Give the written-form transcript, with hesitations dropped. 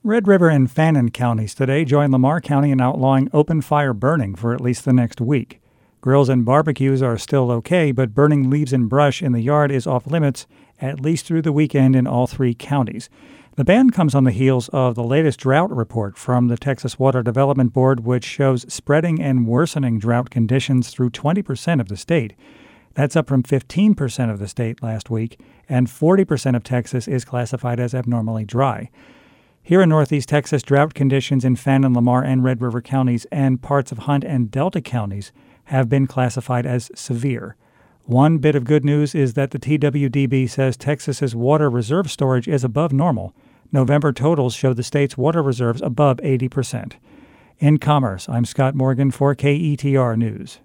Red River and Fannin counties today join Lamar County in outlawing open fire burning for at least the next week. Grills and barbecues are still okay, but burning leaves and brush in the yard is off limits at least through the weekend in all three counties. The ban comes on the heels of the latest drought report from the Texas Water Development Board, which shows spreading and worsening drought conditions through 20% of the state. That's up from 15% of the state last week, and 40% of Texas is classified as abnormally dry. Here in Northeast Texas, drought conditions in Fannin, Lamar, and Red River counties and parts of Hunt and Delta counties have been classified as severe. One bit of good news is that the TWDB says Texas's water reserve storage is above normal. November totals show the state's water reserves above 80%. In Commerce, I'm Scott Morgan for KETR News.